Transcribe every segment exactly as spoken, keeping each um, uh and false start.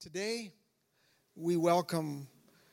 Today, we welcome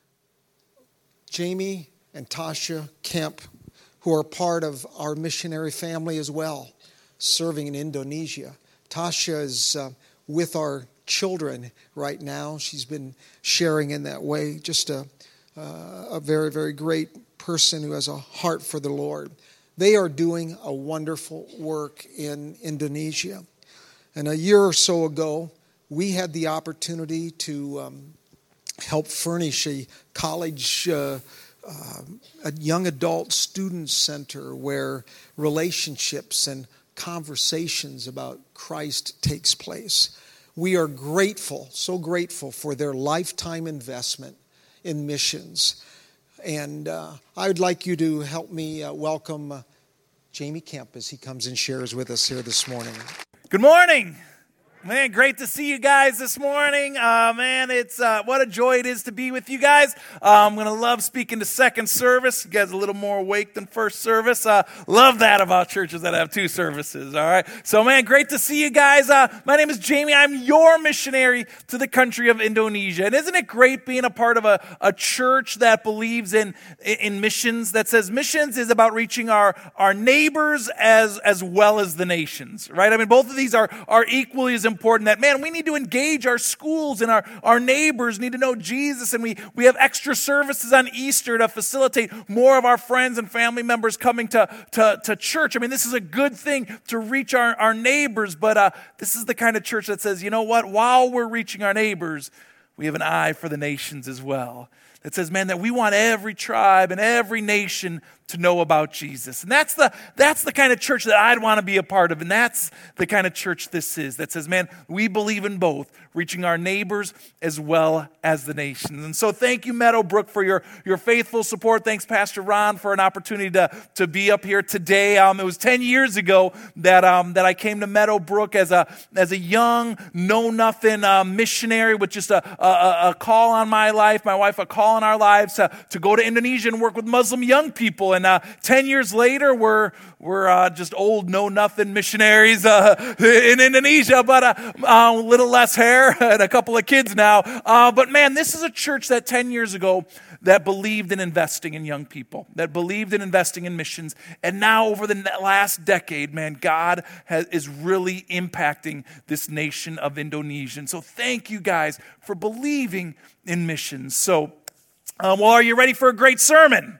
Jamie and Tasha Kemp, who are part of our missionary family as well, serving in Indonesia. Tasha is uh, with our children right now. She's been sharing in that way. Just a, uh, a very, very great person who has a heart for the Lord. They are doing a wonderful work in Indonesia. And a year or so ago, we had the opportunity to um, help furnish a college, uh, uh, a young adult student center where relationships and conversations about Christ takes place. We are grateful, so grateful for their lifetime investment in missions. And uh, I would like you to help me uh, welcome uh, Jamie Kemp as he comes and shares with us here this morning. Good morning. Man, great to see you guys this morning. Uh, man, it's uh, what a joy it is to be with you guys. Uh, I'm going to love speaking to second service. You guys are a little more awake than first service. Uh, love that about churches that have two services, all right? So, man, great to see you guys. Uh, my name is Jamie. I'm your missionary to the country of Indonesia. And isn't it great being a part of a, a church that believes in, in missions, that says missions is about reaching our, our neighbors as, as well as the nations, right? I mean, both of these are, are equally as important, that, man, we need to engage our schools and our, our neighbors need to know Jesus, and we, we have extra services on Easter to facilitate more of our friends and family members coming to, to, to church. I mean, this is a good thing to reach our, our neighbors, but uh, this is the kind of church that says, you know what, while we're reaching our neighbors, we have an eye for the nations as well. That says, man, that we want every tribe and every nation to know about Jesus. And that's the that's the kind of church that I'd want to be a part of. And that's the kind of church this is. That says, man, we believe in both, reaching our neighbors as well as the nations. And so thank you, Meadowbrook, for your, your faithful support. Thanks, Pastor Ron, for an opportunity to, to be up here today. Um, it was ten years ago that um, that I came to Meadowbrook as a as a young, know-nothing uh, missionary with just a, a, a call on my life, my wife a call in our lives to, to go to Indonesia and work with Muslim young people. And uh, ten years later, we're we're uh, just old know-nothing missionaries uh, in Indonesia, but uh, a little less hair and a couple of kids now. Uh, but man, this is a church that ten years ago that believed in investing in young people, that believed in investing in missions. And now over the last decade, man, God has, is really impacting this nation of Indonesia. And so thank you guys for believing in missions. So, Uh, well, are you ready for a great sermon?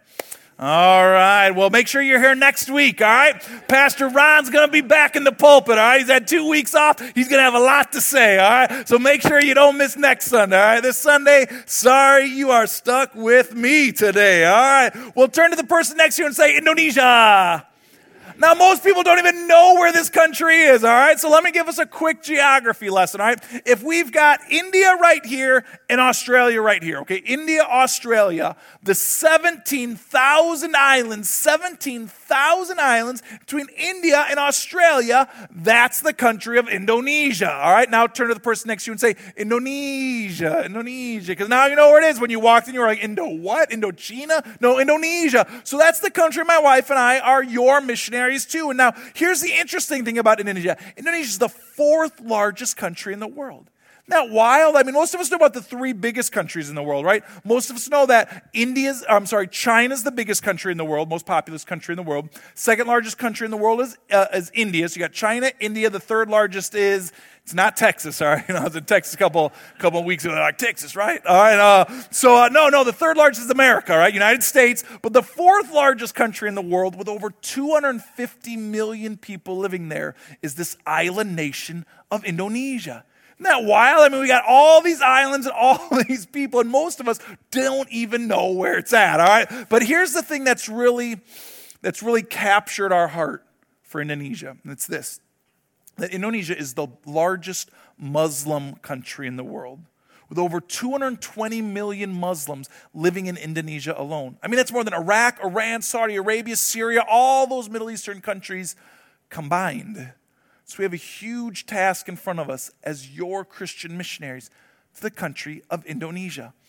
All right. Well, make sure you're here next week, all right? Pastor Ron's going to be back in the pulpit, all right? He's had two weeks off. He's going to have a lot to say, all right? So make sure you don't miss next Sunday, all right? This Sunday, sorry, you are stuck with me today, all right? Well, turn to the person next to you and say, Indonesia. Now, most people don't even know where this country is, all right? So let me give us a quick geography lesson, all right? If we've got India right here and Australia right here, okay? India, Australia, the seventeen thousand islands, seventeen thousand islands between India and Australia, that's the country of Indonesia, all right? Now turn to the person next to you and say, Indonesia, Indonesia, because now you know where it is. When you walked in, you were like, Indo what? Indochina? No, Indonesia. So that's the country my wife and I are your missionaries too. And now, here's the interesting thing about Indonesia. Indonesia is the fourth largest country in the world. Isn't that wild? I mean, most of us know about the three biggest countries in the world, right? Most of us know that India's, I'm sorry, China's the biggest country in the world, most populous country in the world. Second largest country in the world is uh, is India. So you got China, India. The third largest is, it's not Texas, all right? You know, I was in Texas a couple, couple of weeks ago. They're like, Texas, right? All right. Uh, so, uh, no, no, the third largest is America, right? United States. But the fourth largest country in the world with over two hundred fifty million people living there is this island nation of Indonesia. Isn't that wild? I mean, we got all these islands and all these people, and most of us don't even know where it's at, all right? But here's the thing that's really, that's really captured our heart for Indonesia, and it's this, that Indonesia is the largest Muslim country in the world, with over two hundred twenty million Muslims living in Indonesia alone. I mean, that's more than Iraq, Iran, Saudi Arabia, Syria, all those Middle Eastern countries combined. So we have a huge task in front of us as your Christian missionaries to the country of Indonesia.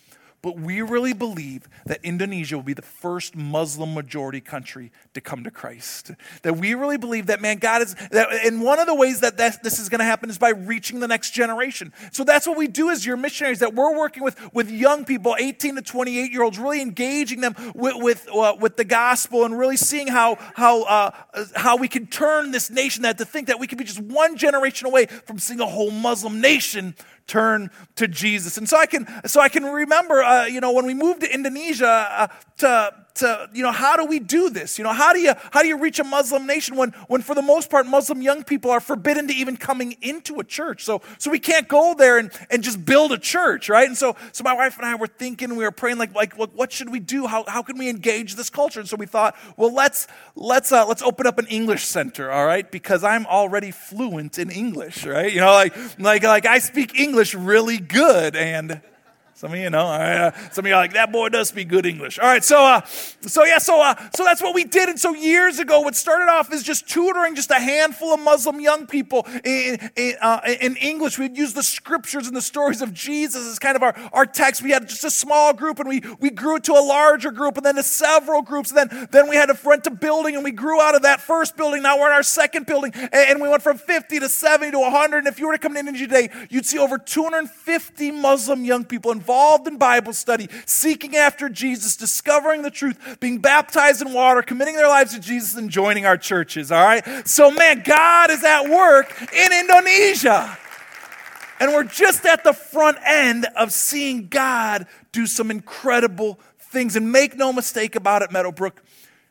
but we really believe that Indonesia will be the first Muslim majority country to come to Christ. That we really believe that, man, God is, that, and one of the ways that, that this is going to happen is by reaching the next generation. So that's what we do as your missionaries, that we're working with, with young people, eighteen to twenty-eight year olds, really engaging them with, with, uh, with the gospel and really seeing how, how, uh, how we can turn this nation, that to think that we could be just one generation away from seeing a whole Muslim nation turn to Jesus. And so I can, so I can remember, uh, you know, when we moved to Indonesia, uh, to, to, you know, how do we do this? You know, how do you, how do you reach a Muslim nation when, when for the most part, Muslim young people are forbidden to even coming into a church? So, so we can't go there and, and just build a church, right? And so, so my wife and I were thinking, we were praying, like, like, what, what should we do? How, how can we engage this culture? And so we thought, well, let's, let's, uh, let's open up an English center, all right? Because I'm already fluent in English, right? You know, like, like, like I speak English really good, and some of you know, uh, some of you are like, that boy does speak good English. All right, so, uh, so yeah, so, uh, so that's what we did. And so years ago, what started off as just tutoring just a handful of Muslim young people in, in, uh, in English. We'd use the scriptures and the stories of Jesus as kind of our, our text. We had just a small group, and we, we grew it to a larger group, and then to several groups. And then, then we had to rent a building, and we grew out of that first building. Now we're in our second building, and, and we went from fifty to seventy to one hundred. And if you were to come in today, you'd see over two hundred fifty Muslim young people involved involved in Bible study, seeking after Jesus, discovering the truth, being baptized in water, committing their lives to Jesus, and joining our churches, all right? So, man, God is at work in Indonesia. And we're just at the front end of seeing God do some incredible things. And make no mistake about it, Meadowbrook,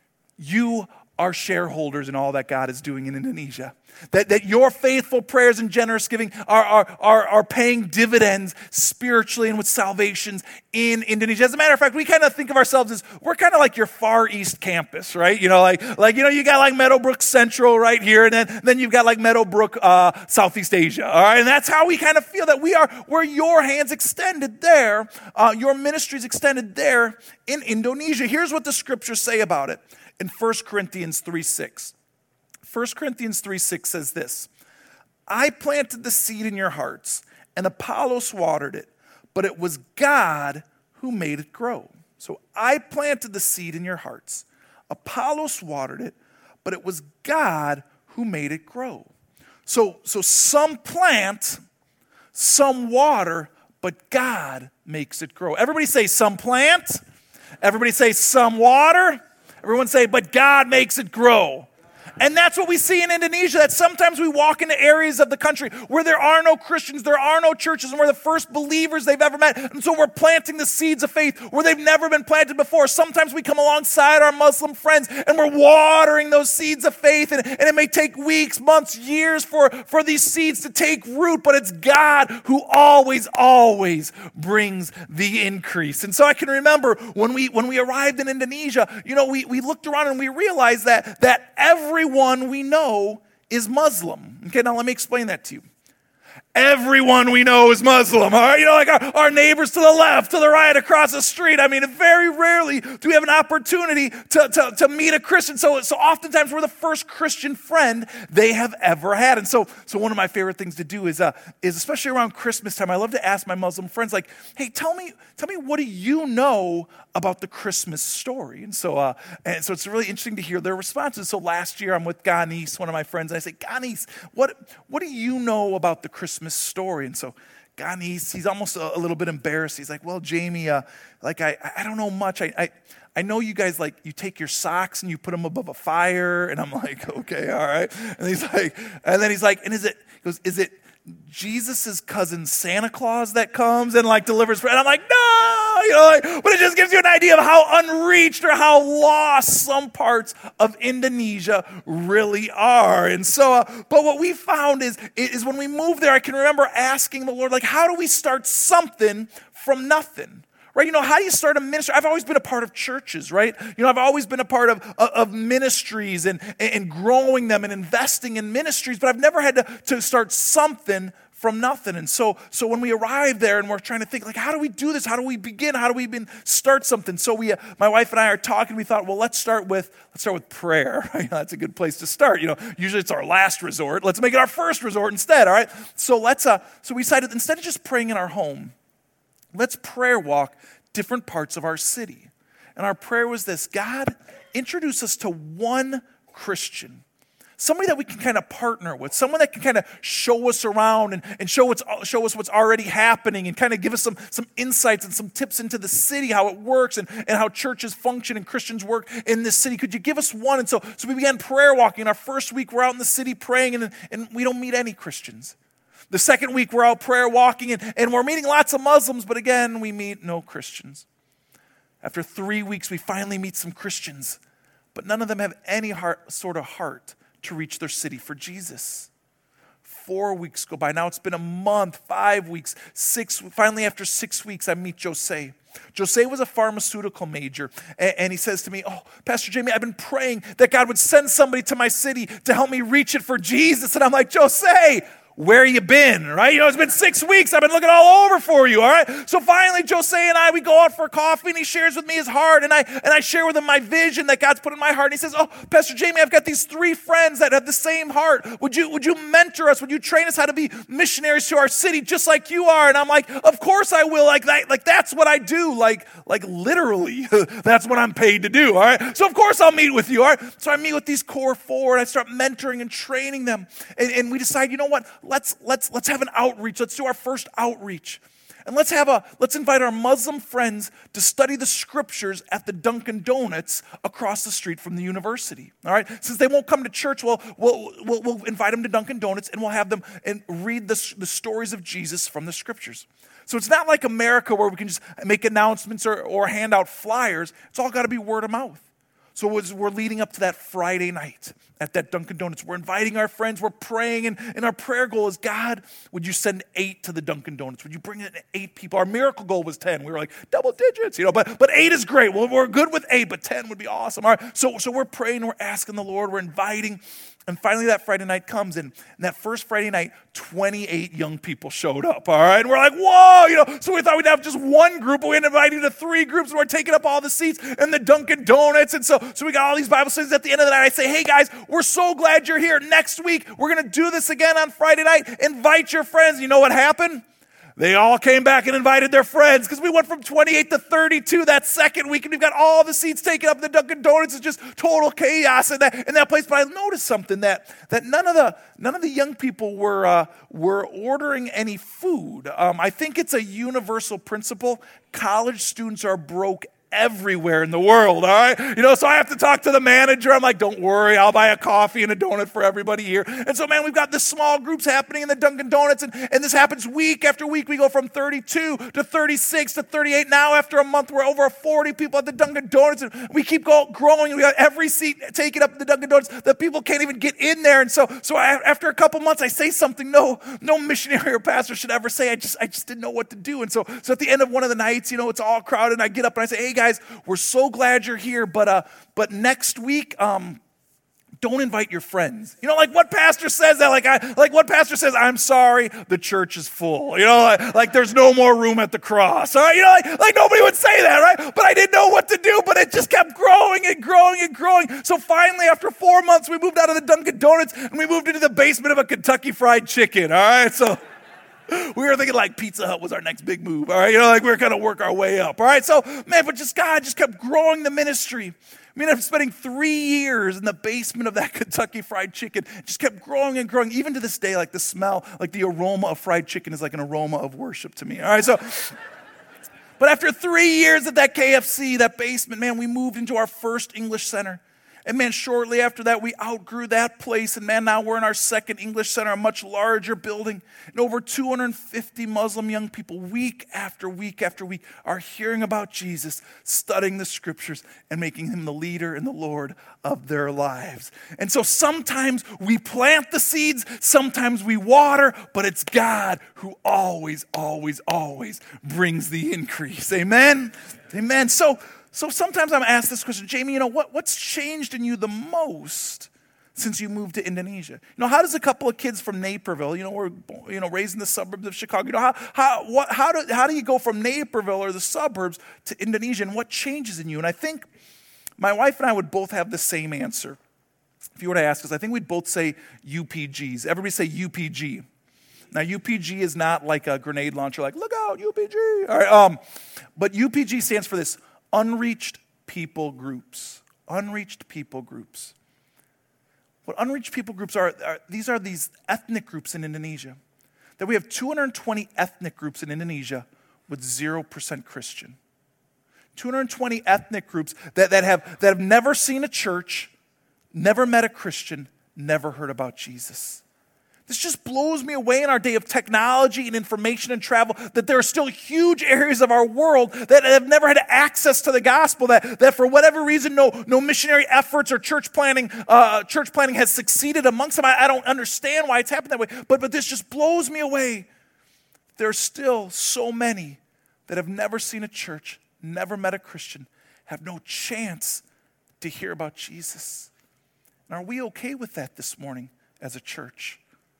you are shareholders in all that God is doing in Indonesia. That, that your faithful prayers and generous giving are, are, are, are paying dividends spiritually and with salvations in Indonesia. As a matter of fact, we kind of think of ourselves as, we're kind of like your Far East campus, right? You know, like, like you know, you got like Meadowbrook Central right here, and then, then you've got like Meadowbrook uh, Southeast Asia, all right? And that's how we kind of feel that we are, we're your hands extended there, uh, your ministries extended there in Indonesia. Here's what the scriptures say about it in First Corinthians three six. First Corinthians three six says this, I planted the seed in your hearts, and Apollos watered it, but it was God who made it grow. So I planted the seed in your hearts. Apollos watered it, but it was God who made it grow. So, so some plant, some water, but God makes it grow. Everybody say some plant. Everybody say some water. Everyone say, but God makes it grow. And that's what we see in Indonesia, that sometimes we walk into areas of the country where there are no Christians, there are no churches, and we're the first believers they've ever met. And so we're planting the seeds of faith where they've never been planted before. Sometimes we come alongside our Muslim friends and we're watering those seeds of faith, and, and it may take weeks, months, years for, for these seeds to take root, but it's God who always, always brings the increase. And so I can remember when we when we arrived in Indonesia, you know, we, we looked around and we realized that, that every Everyone we know is Muslim. Okay, now let me explain that to you. Everyone we know is Muslim, all right? You know, like our, our neighbors to the left, to the right, across the street. I mean, very rarely do we have an opportunity to, to, to meet a Christian. So, so oftentimes we're the first Christian friend they have ever had. And so, so one of my favorite things to do is, uh, is especially around Christmas time, I love to ask my Muslim friends, like, hey, tell me, tell me, what do you know about the Christmas story? And so, uh, and so it's really interesting to hear their responses. So last year I'm with Ganis, one of my friends, and I say, Ganis, what, what do you know about the Christmas story? And so Ganis, he's almost a, a little bit embarrassed. He's like, well, Jamie, uh, like I, I don't know much. I, I, I know you guys, like, you take your socks and you put them above a fire. And I'm like, okay, all right. And he's like, and then he's like, and is it, he goes, is it Jesus' cousin Santa Claus that comes and like delivers bread? And I'm like, no, you know, like, but it just gives you an idea of how unreached or how lost some parts of Indonesia really are. And so, uh, but what we found is, is when we moved there, I can remember asking the Lord, like, how do we start something from nothing? Right? You know, how do you start a ministry? I've always been a part of churches, right? You know, I've always been a part of, of, of ministries and, and growing them and investing in ministries, but I've never had to, to start something from nothing. And so, so when we arrived there and we're trying to think, like, how do we do this? How do we begin? How do we even start something? So we, uh, my wife and I are talking. We thought, well, let's start with, let's start with prayer. Right? That's a good place to start. You know, usually it's our last resort. Let's make it our first resort instead. All right. So let's, uh, so we decided instead of just praying in our home, let's prayer walk different parts of our city. And our prayer was this: God, introduce us to one Christian. Somebody that we can kind of partner with, someone that can kind of show us around and, and show, what's, show us what's already happening and kind of give us some, some insights and some tips into the city, how it works and, and how churches function and Christians work in this city. Could you give us one? And so, so we began prayer walking. Our first week, we're out in the city praying, and, and we don't meet any Christians. The second week, we're out prayer walking, and, and we're meeting lots of Muslims, but again, we meet no Christians. After three weeks, we finally meet some Christians, but none of them have any heart, sort of heart to reach their city for Jesus. Four weeks go by. Now it's been a month, five weeks, six. Finally, after six weeks, I meet Jose. Jose was a pharmaceutical major, and, and he says to me, "Oh, Pastor Jamie, I've been praying that God would send somebody to my city to help me reach it for Jesus." And I'm like, "Jose, where you been?" Right? You know, it's been six weeks. I've been looking all over for you. All right. So finally, Jose and I, we go out for coffee, and he shares with me his heart, and I and I share with him my vision that God's put in my heart. And he says, "Oh, Pastor Jamie, I've got these three friends that have the same heart. Would you would you mentor us? Would you train us how to be missionaries to our city, just like you are?" And I'm like, "Of course I will. Like that. Like that's what I do. Like like literally, that's what I'm paid to do. All right. So of course I'll meet with you. All right. So I meet with these core four, and I start mentoring and training them, and, and we decide, you know what? Let's let's let's have an outreach. Let's do our first outreach. And let's have a let's invite our Muslim friends to study the scriptures at the Dunkin' Donuts across the street from the university. All right? Since they won't come to church, we'll we'll we'll, we'll invite them to Dunkin' Donuts, and we'll have them and read the, the stories of Jesus from the scriptures. So it's not like America where we can just make announcements or, or hand out flyers. It's all got to be word of mouth. So as we're leading up to that Friday night at that Dunkin' Donuts, we're inviting our friends, we're praying, and, and our prayer goal is, God, would you send eight to the Dunkin' Donuts? Would you bring in eight people? Our miracle goal was ten. We were like, double digits, you know, but, but eight is great. Well, we're good with eight, but ten would be awesome. All right, so, so we're praying, we're asking the Lord, we're inviting, and finally that Friday night comes, and, and that first Friday night, twenty-eight young people showed up, all right? And we're like, whoa, you know, so we thought we'd have just one group, but we ended up inviting to three groups, and we're taking up all the seats in the Dunkin' Donuts, and so, so we got all these Bible studies. At the end of the night, I say, hey guys, we're so glad you're here. Next week, we're going to do this again on Friday night. Invite your friends. You know what happened? They all came back and invited their friends, because we went from twenty-eight to thirty-two that second week, and we've got all the seats taken up in the Dunkin' Donuts. It's just total chaos in that in that place. But I noticed something, that that none of the none of the young people were uh, were ordering any food. Um, I think it's a universal principle. College students are broke everywhere in the world, all right? You know, so I have to talk to the manager. I'm like, don't worry, I'll buy a coffee and a donut for everybody here. And so, man, we've got this small groups happening in the Dunkin' Donuts, and, and this happens week after week. We go from thirty-two to thirty-six to thirty-eight. Now, after a month, we're over forty people at the Dunkin' Donuts, and we keep go, growing. We got every seat taken up at the Dunkin' Donuts. The people can't even get in there. And so, so I, after a couple months, I say something no, no missionary or pastor should ever say. I just, I just didn't know what to do. And so, so at the end of one of the nights, you know, it's all crowded, and I get up and I say, hey, guys, we're so glad you're here, but uh, but next week, um, don't invite your friends. You know, like what pastor says that? Like, I, like what pastor says, I'm sorry, the church is full. You know, like, like there's no more room at the cross. All right, you know, like, like nobody would say that, right? But I didn't know what to do, but it just kept growing and growing and growing. So finally, after four months, we moved out of the Dunkin' Donuts, and we moved into the basement of a Kentucky Fried Chicken. All right, so we were thinking like Pizza Hut was our next big move, all right? You know, like we were going to work our way up, all right? So, man, but just God just kept growing the ministry. I mean, after spending three years in the basement of that Kentucky Fried Chicken, it just kept growing and growing. Even to this day, like the smell, like the aroma of fried chicken is like an aroma of worship to me, all right? So, but after three years at that K F C, that basement, man, we moved into our first English center. And man, shortly after that, we outgrew that place. And man, now we're in our second English center, a much larger building. And over two hundred fifty Muslim young people, week after week after week, are hearing about Jesus, studying the scriptures, and making him the leader and the Lord of their lives. And so sometimes we plant the seeds, sometimes we water, but it's God who always, always, always brings the increase. Amen? Amen. So, So sometimes I'm asked this question, Jamie, you know, what, what's changed in you the most since you moved to Indonesia? You know, how does a couple of kids from Naperville, you know, we're you know raised in the suburbs of Chicago, you know, how how what how do how do you go from Naperville or the suburbs to Indonesia, and what changes in you? And I think my wife and I would both have the same answer. If you were to ask us, I think we'd both say U P Gs. Everybody say U P G. Now, U P G is not like a grenade launcher, like, look out, U P G. All right, um, But U P G stands for this, unreached people groups. Unreached people groups. What unreached people groups are, are, these are these ethnic groups in Indonesia. That we have two hundred twenty ethnic groups in Indonesia with zero percent Christian. two hundred twenty ethnic groups that, that, have, that have never seen a church, never met a Christian, never heard about Jesus. This just blows me away in our day of technology and information and travel, that there are still huge areas of our world that have never had access to the gospel, that, that for whatever reason, no, no missionary efforts or church planning, uh, church planning has succeeded amongst them. I, I don't understand why it's happened that way, but, but this just blows me away. There are still so many that have never seen a church, never met a Christian, have no chance to hear about Jesus. And are we okay with that this morning as a church?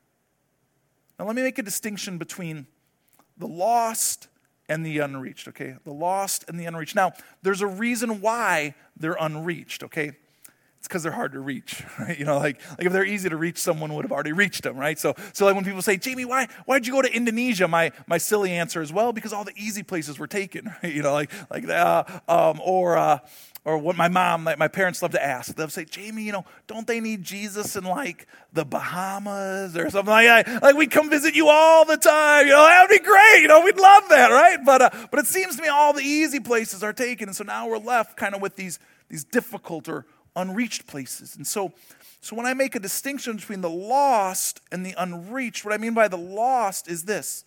Now, let me make a distinction between the lost and the unreached, okay? The lost and the unreached. Now, there's a reason why they're unreached, okay? It's because they're hard to reach, right? You know, like, like if they're easy to reach, someone would have already reached them, right? So, so like when people say, Jamie, why why'd you go to Indonesia? My my silly answer is, well, because all the easy places were taken, right? You know, like like uh, um, or uh, or what my mom, my, my parents love to ask. They'll say, Jamie, you know, don't they need Jesus in like the Bahamas or something like that? Like we come visit you all the time. You know, that would be great. You know, we'd love that, right? But uh, but it seems to me all the easy places are taken, and so now we're left kind of with these these difficult or unreached places. And so, so when I make a distinction between the lost and the unreached, what I mean by the lost is this.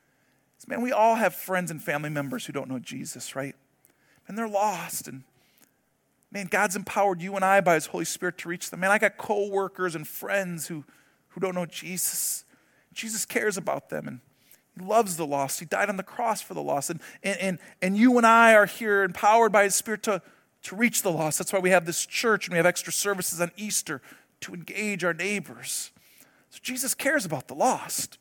Is, man, we all have friends and family members who don't know Jesus, right? And they're lost. And man, God's empowered you and I by his Holy Spirit to reach them. Man, I got co-workers and friends who, who don't know Jesus. Jesus cares about them, and he loves the lost. He died on the cross for the lost. And, and, and, and you and I are here empowered by his Spirit to to reach the lost. That's why we have this church and we have extra services on Easter to engage our neighbors. So Jesus cares about the lost.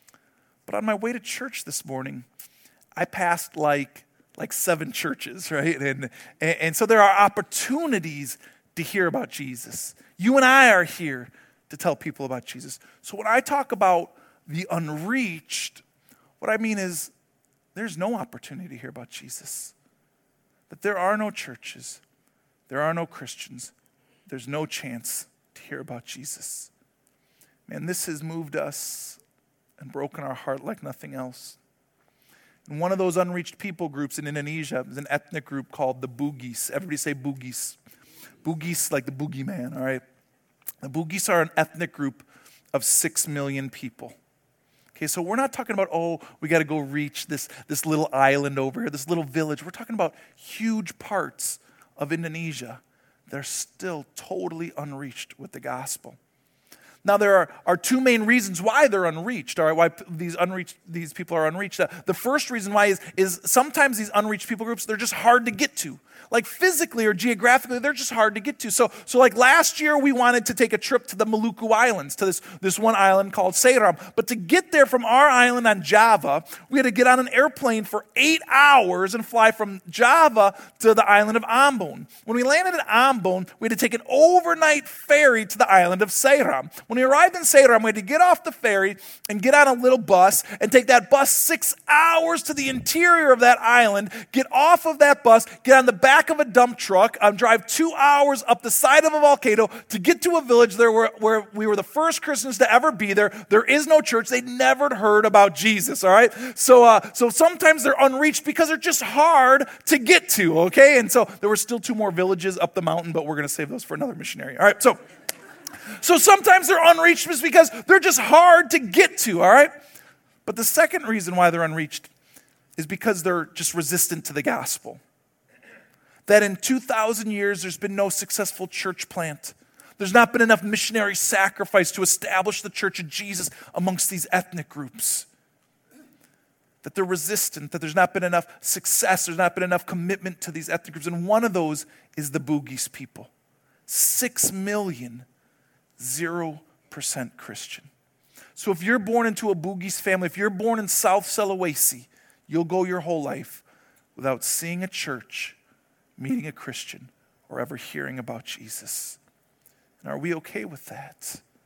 But on my way to church this morning, I passed like, like seven churches, right? And, and, and so there are opportunities to hear about Jesus. You and I are here to tell people about Jesus. So when I talk about the unreached, what I mean is there's no opportunity to hear about Jesus. That there are no churches, there are no Christians, there's no chance to hear about Jesus. Man, this has moved us and broken our heart like nothing else. And one of those unreached people groups in Indonesia is an ethnic group called the Bugis. Everybody say Bugis. Bugis like the boogeyman, all right? The Bugis are an ethnic group of six million people. Okay, so we're not talking about, oh, we got to go reach this, this little island over here, this little village. We're talking about huge parts of Indonesia that are still totally unreached with the gospel. Now, there are, are two main reasons why they're unreached, all right, why these unreached these people are unreached. Uh, the first reason why is, is sometimes these unreached people groups, they're just hard to get to. Like physically or geographically, they're just hard to get to. So, so like last year, we wanted to take a trip to the Maluku Islands, to this, this one island called Seram. But to get there from our island on Java, we had to get on an airplane for eight hours and fly from Java to the island of Ambon. When we landed at Ambon, we had to take an overnight ferry to the island of Seram. When we arrived in Seram, we had to get off the ferry and get on a little bus and take that bus six hours to the interior of that island, get off of that bus, get on the back of a dump truck, um, drive two hours up the side of a volcano to get to a village there where, where we were the first Christians to ever be there. There is no church. They'd never heard about Jesus, all right? So, uh, so sometimes they're unreached because they're just hard to get to, okay? And so there were still two more villages up the mountain, but we're going to save those for another missionary, all right? So, so sometimes they're unreached just because they're just hard to get to, all right? But the second reason why they're unreached is because they're just resistant to the gospel. That in two thousand years, there's been no successful church plant. There's not been enough missionary sacrifice to establish the church of Jesus amongst these ethnic groups. That they're resistant, that there's not been enough success, there's not been enough commitment to these ethnic groups. And one of those is the Bugis people. Six million, zero percent Christian. So if you're born into a Bugis family, if you're born in South Sulawesi, you'll go your whole life without seeing a church, meeting a Christian, or ever hearing about Jesus. And are we okay with that?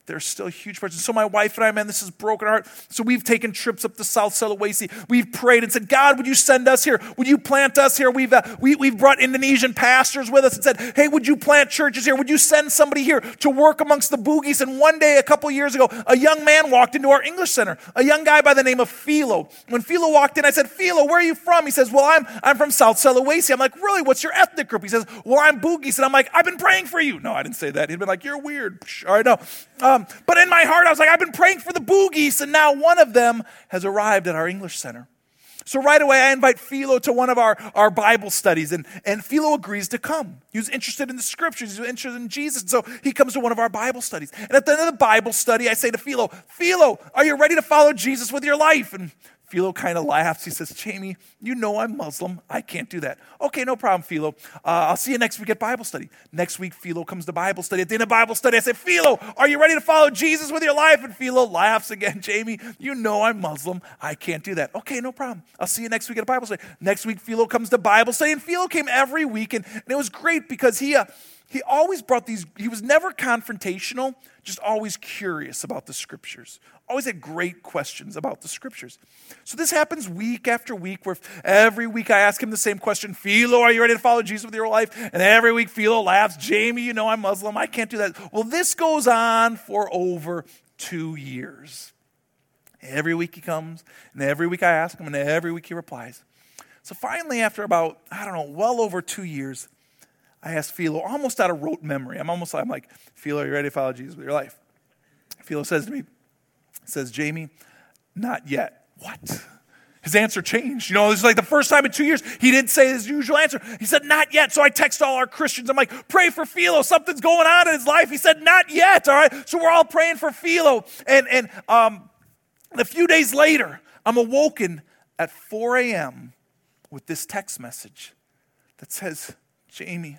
they're still a huge part. So my wife and I, man, this is broken heart. So we've taken trips up to South Sulawesi. We've prayed and said, God, would you send us here? Would you plant us here? We've, uh, we, we've brought Indonesian pastors with us and said, hey, would you plant churches here? Would you send somebody here to work amongst the Bugis? And one day, a couple years ago, a young man walked into our English center, a young guy by the name of Philo. When Philo walked in, I said, Philo, where are you from? He says, well, I'm, I'm from South Sulawesi. I'm like, really? What's your ethnic group? He says, well, I'm Bugis. And I'm like, I've been praying for you. No, I didn't say that. He'd been like, you're weird. All right, no. Um, but in my heart, I was like, I've been praying for the Bugis, and now one of them has arrived at our English center. So right away, I invite Philo to one of our, our Bible studies, and, and Philo agrees to come. He was interested in the scriptures. He was interested in Jesus, and so he comes to one of our Bible studies. And at the end of the Bible study, I say to Philo, Philo, are you ready to follow Jesus with your life? And Philo kind of laughs. He says, Jamie, you know I'm Muslim. I can't do that. Okay, no problem, Philo. Uh, I'll see you next week at Bible study. Next week, Philo comes to Bible study. At the end of Bible study, I say, Philo, are you ready to follow Jesus with your life? And Philo laughs again. Jamie, you know I'm Muslim. I can't do that. Okay, no problem. I'll see you next week at Bible study. Next week, Philo comes to Bible study. And Philo came every week. And, and it was great because he, uh, he always brought these, he was never confrontational, just always curious about the scriptures. Always had great questions about the scriptures. So this happens week after week, where every week I ask him the same question, Philo, are you ready to follow Jesus with your life? And every week Philo laughs, Jamie, you know I'm Muslim, I can't do that. Well, this goes on for over two years. Every week he comes, and every week I ask him, and every week he replies. So finally, after about, I don't know, well over two years, I asked Philo, almost out of rote memory. I'm almost I'm like, Philo, are you ready to follow Jesus with your life? Philo says to me, says, Jamie, not yet. What? His answer changed. You know, this is like the first time in two years he didn't say his usual answer. He said, not yet. So I text all our Christians. I'm like, pray for Philo. Something's going on in his life. He said, not yet. All right. So we're all praying for Philo. And, and um, a few days later, I'm awoken at four a.m. with this text message that says, Jamie,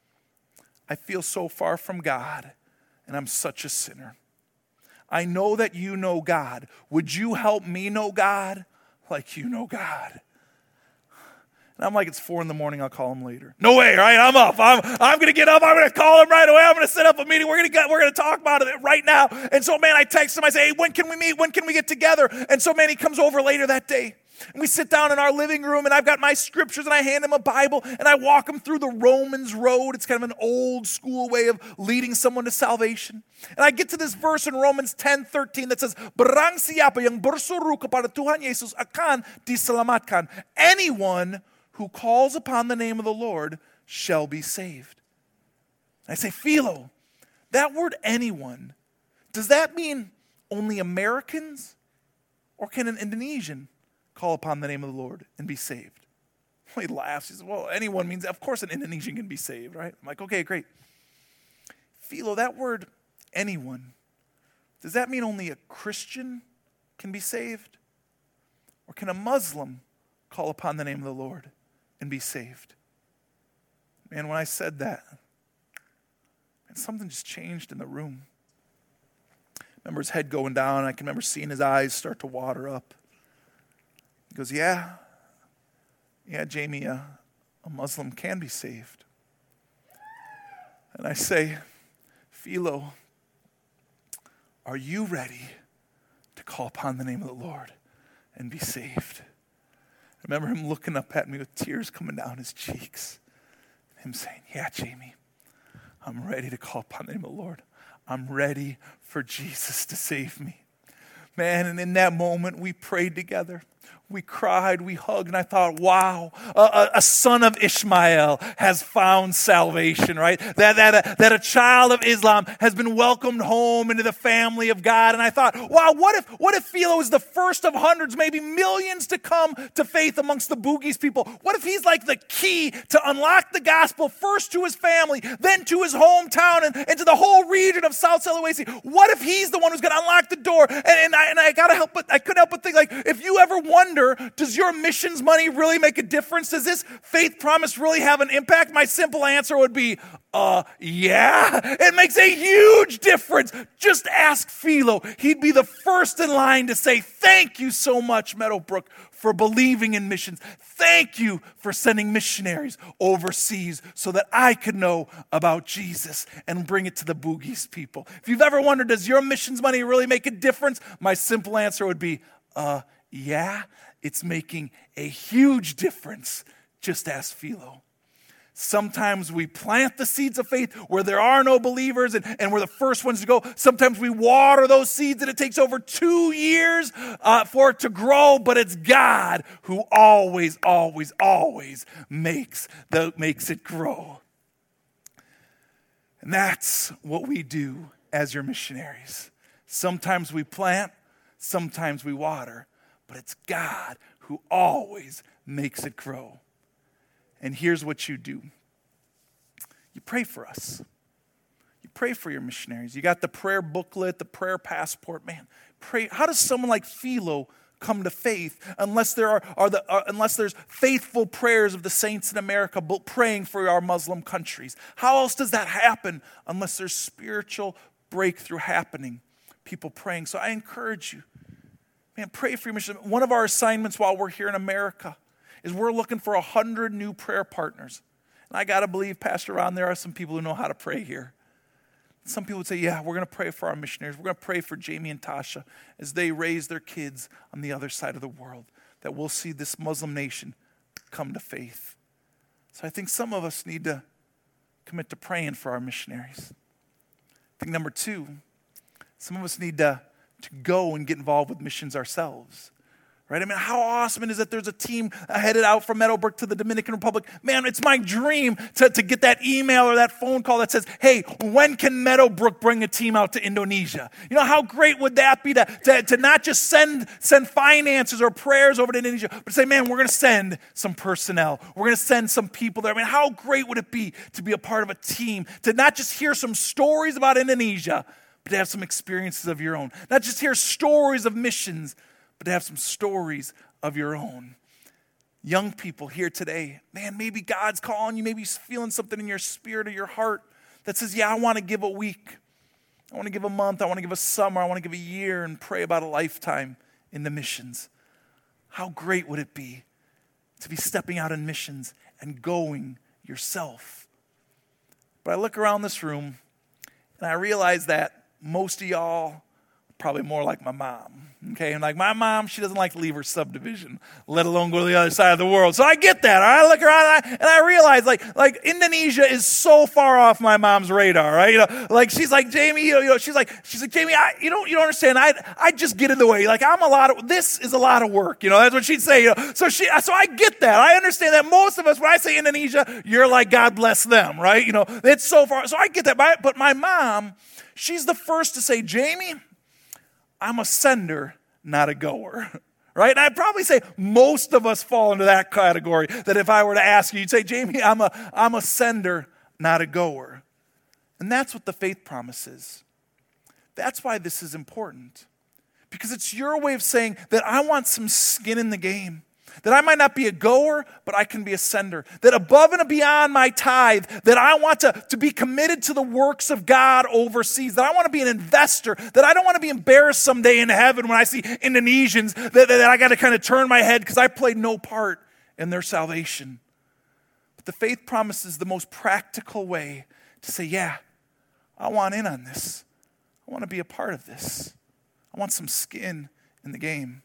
I feel so far from God, and I'm such a sinner. I know that you know God. Would you help me know God like you know God? And I'm like, it's four in the morning, I'll call him later. No way, right? I'm up. I'm, I'm going to get up. I'm going to call him right away. I'm going to set up a meeting. We're going to get, we're going to talk about it right now. And so, man, I text him. I say, hey, when can we meet? When can we get together? And so, man, he comes over later that day. And we sit down in our living room, and I've got my scriptures, and I hand him a Bible, and I walk him through the Romans road. It's kind of an old school way of leading someone to salvation. And I get to this verse in Romans ten thirteen that says, Barang siapa yang berseru kepada Tuhan Yesus akan diselamatkan. Anyone who calls upon the name of the Lord shall be saved. I say, Philo, that word anyone, does that mean only Americans? Or can an Indonesian call upon the name of the Lord and be saved? Well, he laughs. He says, well, anyone means, of course an Indonesian can be saved, right? I'm like, okay, great. Philo, that word anyone, does that mean only a Christian can be saved? Or can a Muslim call upon the name of the Lord and be saved? Man, when I said that, man, something just changed in the room. I remember his head going down. I can remember seeing his eyes start to water up. He goes, yeah, yeah, Jamie, uh, a Muslim can be saved. And I say, Philo, are you ready to call upon the name of the Lord and be saved? I remember him looking up at me with tears coming down his cheeks. Him saying, yeah, Jamie, I'm ready to call upon the name of the Lord. I'm ready for Jesus to save me. Man, and in that moment, we prayed together. We cried, we hugged, and I thought, wow, a, a son of Ishmael has found salvation, right? That, that, a, that a child of Islam has been welcomed home into the family of God. And I thought, wow, what if, what if Philo is the first of hundreds, maybe millions to come to faith amongst the Bugis people? What if he's like the key to unlock the gospel first to his family, then to his hometown, and, and to the whole region of South Sulawesi? What if he's the one who's going to unlock the door? And, and I, and I gotta help, but I couldn't help but think, like, if you ever wonder, does your missions money really make a difference? Does this faith promise really have an impact? My simple answer would be, uh, yeah, it makes a huge difference. Just ask Philo. He'd be the first in line to say, thank you so much, Meadowbrook, for believing in missions. Thank you for sending missionaries overseas so that I could know about Jesus and bring it to the Bugis people. If you've ever wondered, does your missions money really make a difference? My simple answer would be, uh, yeah, it's making a huge difference. Just ask Philo. Sometimes we plant the seeds of faith where there are no believers and, and we're the first ones to go. Sometimes we water those seeds and it takes over two years uh, for it to grow, but it's God who always, always, always makes, the, makes it grow. And that's what we do as your missionaries. Sometimes we plant, sometimes we water, but it's God who always makes it grow. And here's what you do. You pray for us. You pray for your missionaries. You got the prayer booklet, the prayer passport. Man, pray. How does someone like Philo come to faith unless there are, are the uh, unless there's faithful prayers of the saints in America praying for our Muslim countries? How else does that happen unless there's spiritual breakthrough happening? People praying. So I encourage you, man, pray for your mission. One of our assignments while we're here in America is we're looking for a hundred new prayer partners. And I got to believe, Pastor Ron, there are some people who know how to pray here. Some people would say, yeah, we're going to pray for our missionaries. We're going to pray for Jamie and Tasha as they raise their kids on the other side of the world, that we'll see this Muslim nation come to faith. So I think some of us need to commit to praying for our missionaries. I think number two, some of us need to, to go and get involved with missions ourselves. Right? I mean, how awesome is it that there's a team headed out from Meadowbrook to the Dominican Republic? Man, it's my dream to, to get that email or that phone call that says, hey, when can Meadowbrook bring a team out to Indonesia? You know, how great would that be to, to, to not just send, send finances or prayers over to Indonesia, but to say, man, we're going to send some personnel. We're going to send some people there. I mean, how great would it be to be a part of a team, to not just hear some stories about Indonesia, but to have some experiences of your own. Not just hear stories of missions, but to have some stories of your own. Young people here today, man, maybe God's calling you, maybe he's feeling something in your spirit or your heart that says, yeah, I want to give a week. I want to give a month. I want to give a summer. I want to give a year and pray about a lifetime in the missions. How great would it be to be stepping out in missions and going yourself? But I look around this room and I realize that most of y'all probably more like my mom, okay? And like my mom, she doesn't like to leave her subdivision, let alone go to the other side of the world. So I get that, all right? I look around and I, and I realize like, like Indonesia is so far off my mom's radar, right? You know, like she's like, Jamie, you know, you know she's like, she's like, Jamie, I, you don't, you don't understand. I, I just get in the way. Like I'm a lot of, this is a lot of work, you know? That's what she'd say. You know? So she, so I get that. I understand that most of us, when I say Indonesia, you're like, God bless them, right? You know, it's so far. So I get that. But my mom, she's the first to say, Jamie, I'm a sender, not a goer, right? And I'd probably say most of us fall into that category, that if I were to ask you, you'd say, Jamie, I'm a, I'm a sender, not a goer. And that's what the faith promise is. That's why this is important. Because it's your way of saying that I want some skin in the game. That I might not be a goer, but I can be a sender. That above and beyond my tithe, that I want to, to be committed to the works of God overseas. That I want to be an investor. That I don't want to be embarrassed someday in heaven when I see Indonesians. That, that, that I got to kind of turn my head because I played no part in their salvation. But the faith promise is the most practical way to say, yeah, I want in on this. I want to be a part of this. I want some skin in the game.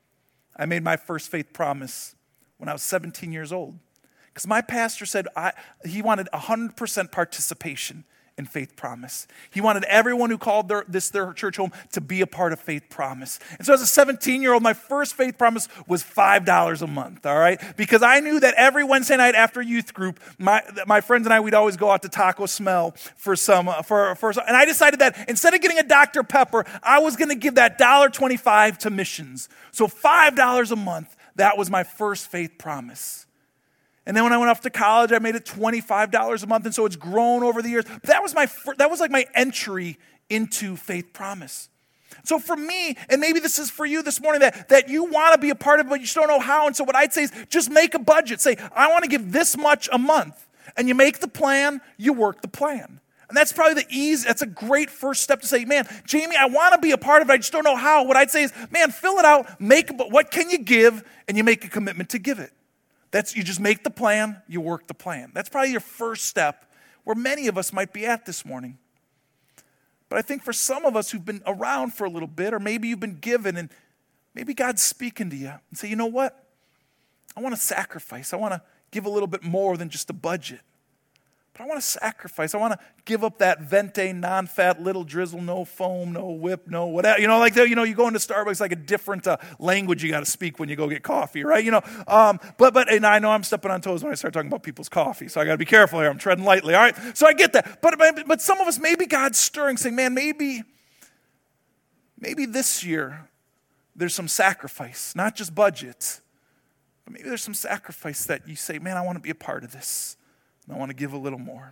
I made my first faith promise when I was seventeen years old. Because my pastor said I, he wanted one hundred percent participation in Faith Promise. He wanted everyone who called their, this their church home to be a part of Faith Promise. And so as a seventeen-year-old, my first Faith Promise was five dollars a month, all right? Because I knew that every Wednesday night after youth group, my my friends and I, we'd always go out to Taco Smell for some, for, for some, and I decided that instead of getting a Doctor Pepper, I was going to give that one dollar twenty-five to missions. So five dollars a month, that was my first Faith Promise. And then when I went off to college, I made it twenty-five dollars a month, and so it's grown over the years. But that was my that was like my entry into Faith Promise. So for me, and maybe this is for you this morning, that, that you want to be a part of it, but you just don't know how. And so what I'd say is just make a budget. Say, I want to give this much a month. And you make the plan, you work the plan. And that's probably the easy, that's a great first step to say, man, Jamie, I want to be a part of it. I just don't know how. What I'd say is, man, fill it out. Make, what can you give? And you make a commitment to give it. That's, you just make the plan, you work the plan. That's probably your first step where many of us might be at this morning. But I think for some of us who've been around for a little bit, or maybe you've been given, and maybe God's speaking to you and say, you know what? I want to sacrifice. I want to give a little bit more than just a budget. But I want to sacrifice. I want to give up that Venti, non-fat, little drizzle, no foam, no whip, no whatever. You know, like, you know, you go into Starbucks, like a different uh, language you got to speak when you go get coffee, right? You know, um, but, but, and I know I'm stepping on toes when I start talking about people's coffee, so I got to be careful here. I'm treading lightly, all right? So I get that. But, but, but some of us, maybe God's stirring, saying, man, maybe, maybe this year there's some sacrifice, not just budget, but maybe there's some sacrifice that you say, man, I want to be a part of this. And I want to give a little more.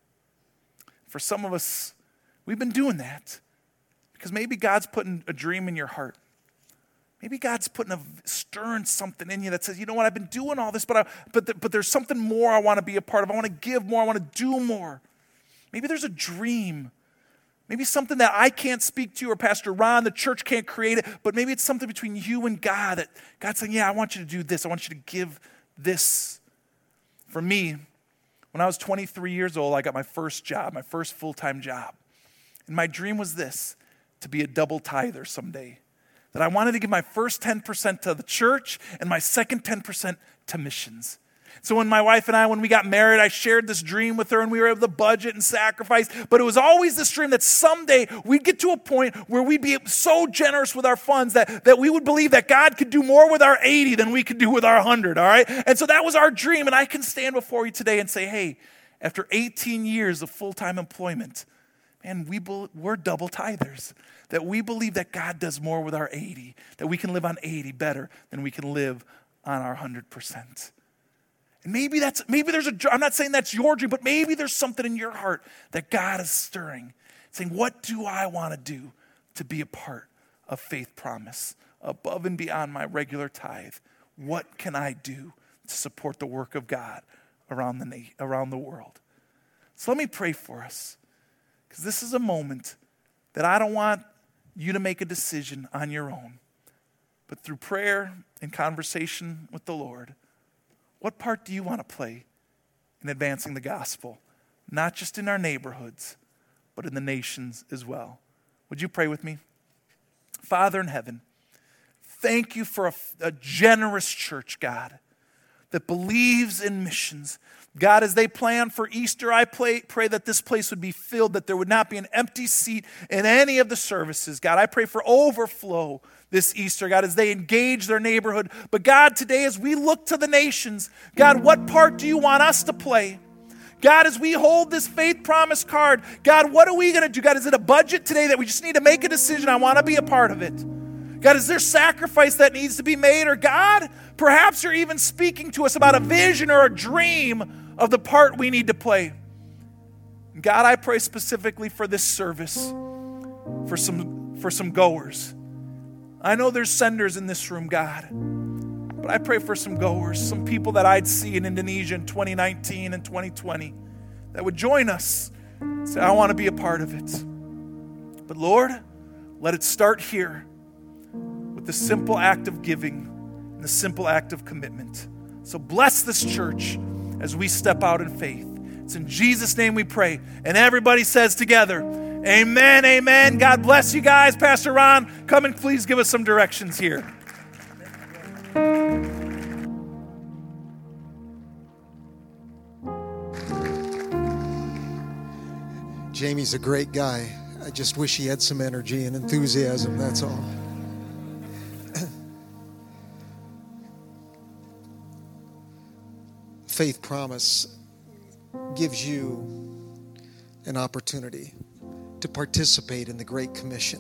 For some of us, we've been doing that because maybe God's putting a dream in your heart. Maybe God's putting a stirring something in you that says, you know what, I've been doing all this, but I, but, the, but there's something more I want to be a part of. I want to give more. I want to do more. Maybe there's a dream. Maybe something that I can't speak to, or Pastor Ron, the church can't create it, but maybe it's something between you and God that God's saying, yeah, I want you to do this. I want you to give this. For me, when I was twenty-three years old, I got my first job, my first full-time job. And my dream was this, to be a double tither someday. That I wanted to give my first ten percent to the church and my second ten percent to missions. So when my wife and I, when we got married, I shared this dream with her and we were able to budget and sacrifice. But it was always this dream that someday we'd get to a point where we'd be so generous with our funds that, that we would believe that God could do more with our eighty than we could do with our one hundred, all right? And so that was our dream. And I can stand before you today and say, hey, after eighteen years of full-time employment, man, we be, we're double tithers. That we believe that God does more with our eighty, that we can live on eighty better than we can live on our one hundred percent. And maybe that's, maybe there's a, I'm not saying that's your dream, but maybe there's something in your heart that God is stirring, saying, what do I want to do to be a part of Faith Promise, above and beyond my regular tithe? What can I do to support the work of God around the, around the world? So let me pray for us, because this is a moment that I don't want you to make a decision on your own, but through prayer and conversation with the Lord, what part do you want to play in advancing the gospel, not just in our neighborhoods, but in the nations as well? Would you pray with me? Father in heaven, thank you for a, a generous church, God, that believes in missions. God, as they plan for Easter, I pray, pray that this place would be filled, that there would not be an empty seat in any of the services. God, I pray for overflow this Easter, God, as they engage their neighborhood. But God, today as we look to the nations, God, what part do you want us to play? God, as we hold this Faith Promise card, God, what are we going to do? God, is it a budget today that we just need to make a decision? I want to be a part of it. God, is there sacrifice that needs to be made? Or God, perhaps you're even speaking to us about a vision or a dream of the part we need to play. God, I pray specifically for this service, for some, for some goers. I know there's senders in this room, God, but I pray for some goers, some people that I'd see in Indonesia in twenty nineteen and twenty twenty that would join us, say, I want to be a part of it. But Lord, let it start here with the simple act of giving and the simple act of commitment. So bless this church as we step out in faith. It's in Jesus' name we pray. And everybody says together, amen, amen. God bless you guys. Pastor Ron, come and please give us some directions here. Jamie's a great guy. I just wish he had some energy and enthusiasm, that's all. Faith Promise gives you an opportunity to participate in the Great Commission.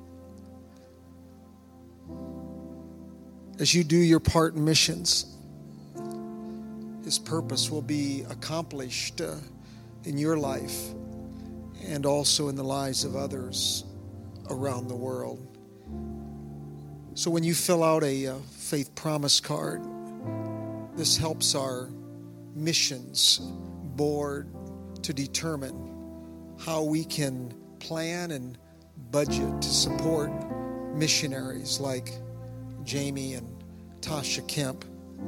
As you do your part in missions, His purpose will be accomplished uh, in your life and also in the lives of others around the world. So when you fill out a uh, Faith Promise card, this helps our missions board to determine how we can plan and budget to support missionaries like Jamie and Tasha Kemp.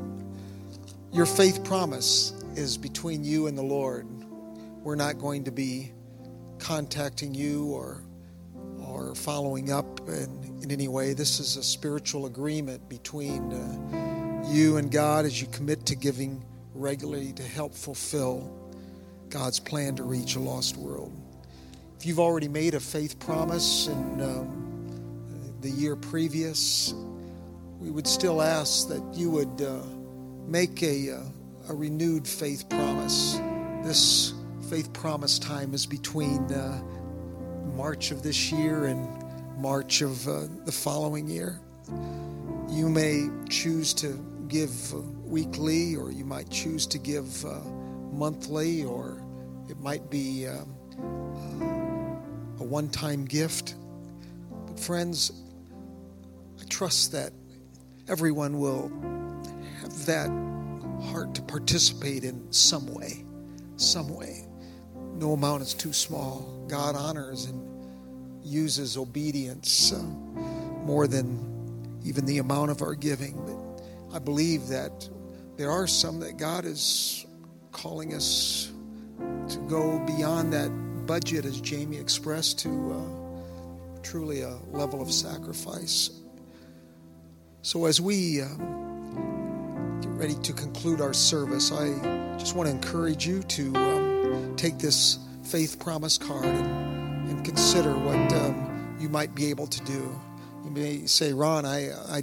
Your faith promise is between you and the Lord. We're not going to be contacting you or or following up in, in any way. This is a spiritual agreement between uh, you and God as you commit to giving regularly to help fulfill God's plan to reach a lost world. If you've already made a faith promise in um, the year previous, we would still ask that you would uh, make a, a, a renewed faith promise. This faith promise time is between uh, March of this year and March of uh, the following year. You may choose to give weekly, or you might choose to give uh, monthly, or it might be um, uh, a one-time gift. But friends, I trust that everyone will have that heart to participate in some way, some way. No amount is too small. God honors and uses obedience uh, more than even the amount of our giving. But I believe that there are some that God is calling us to go beyond that budget, as Jamie expressed, to uh, truly a level of sacrifice. So as we uh, get ready to conclude our service, I just want to encourage you to um, take this faith promise card and, and consider what um, you might be able to do. You may say, Ron, I I,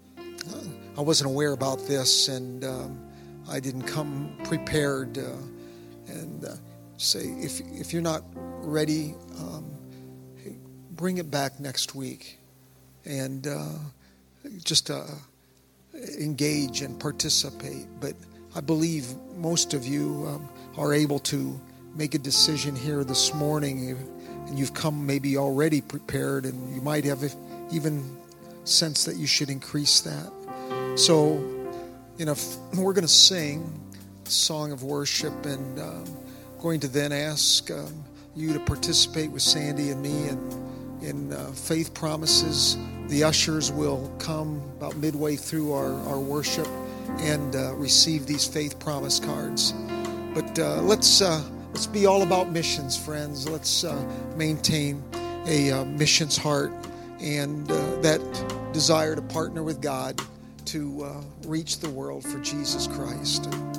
I wasn't aware about this, and um, I didn't come prepared. Uh, and uh, say, if if you're not ready, um, hey, bring it back next week, and uh, just uh, engage and participate. But I believe most of you um, are able to make a decision here this morning, and you've come maybe already prepared, and you might have even sense that you should increase that. So, you know, we're going to sing a song of worship, and um, going to then ask um, you to participate with Sandy and me in, in uh, faith promises. The ushers will come about midway through our, our worship and uh, receive these faith promise cards. But uh, let's uh, let's be all about missions, friends. Let's uh, maintain a uh, missions heart and uh, that desire to partner with God to uh, reach the world for Jesus Christ.